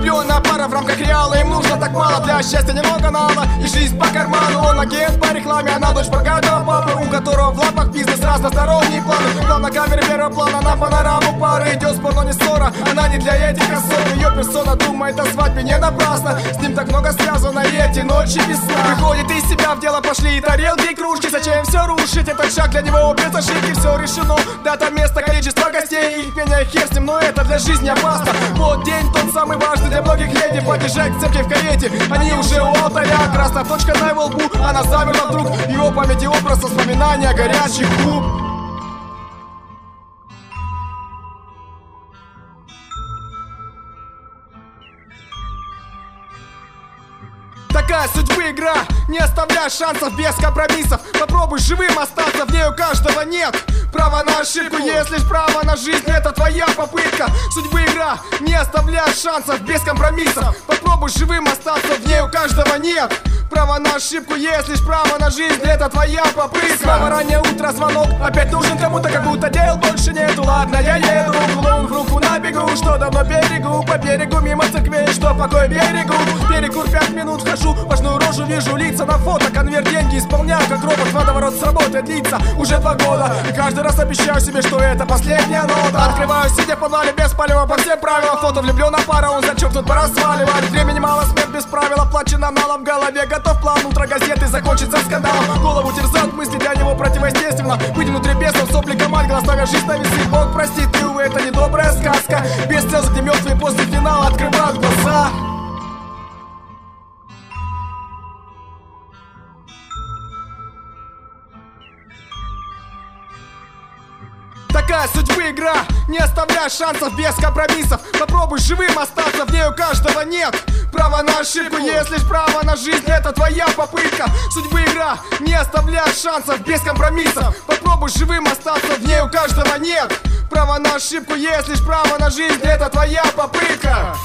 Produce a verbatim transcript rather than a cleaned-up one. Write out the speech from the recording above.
Влюбленная пара в рамках реала, им нужно так мало. Для счастья немного нала и жизнь по карману. Он агент по рекламе, она дочь богатого папы, у которого в лапах бизнес, разносторонние планы. План на камере первого плана, на панораму пары. Идет спор, но не ссора, она не для этих особ. Ее персона думает о свадьбе не напрасно. С ним так много связано, и эти ночи без сна. Выходит из себя, в дело пошли и тарелки, и кружки. Зачем все рушить? Этот шаг для него без ошибки. Все решено, дата, место, количество гостей. Их меня хер с ним, но это для жизни опасно. Вот день тот самый важный для многих леди. Подъезжай к церкви в карете, они уже у алтаря. Красная точка на его лбу, она замерла вдруг. Его памяти образ, воспоминания горячих губ. Такая судьбы игра, не оставляй шансов без компромиссов. Попробуй живым остаться, в ней у каждого нет права на ошибку. Есть лишь право на жизнь, это твоя попытка. Судьбы игра, не оставляй шансов без компромиссов. Попробуй живым остаться, в ней у каждого нет права на ошибку. Есть лишь право на жизнь, это твоя попытка. Снова раннее утро, звонок, опять нужен кому-то, как будто дел больше нету. Ладно, я еду, клоун в руку на бегу, что давно берегу, по берегу мимо церквей, что покой берегу. Перекур пять минут, хожу, важную рожу вижу, лица на фото, конверт, деньги исполняю, как робот, водоворот сработает, длится уже два года. И каждый раз обещаю себе, что это последняя нота. Открываю, сидя в подвале без палева, по всем правилам. Фото влюбленная пара, он зачеркнут, пора сваливать. Времени мало, смерть без правил, оплачена налом в голове. Готов план, утро газеты закончится скандалом. Голову терзают мысли, для него противоестественно быть внутри бесов, сопли команд, глаз ставя жизнь на весы. Бог простит, ты, увы, это не добрая сказка. Без слез, где мертвые после финала открывают глаза. Такая судьбы игра, не оставляй шансов без компромиссов. Попробуй живым остаться, в ней у каждого нет права на ошибку. Есть лишь право на жизнь, это твоя попытка. Судьбы игра, не оставляй шансов без компромиссов. Попробуй живым остаться, в ней у каждого нет права на ошибку. Есть лишь право на жизнь, это твоя попытка.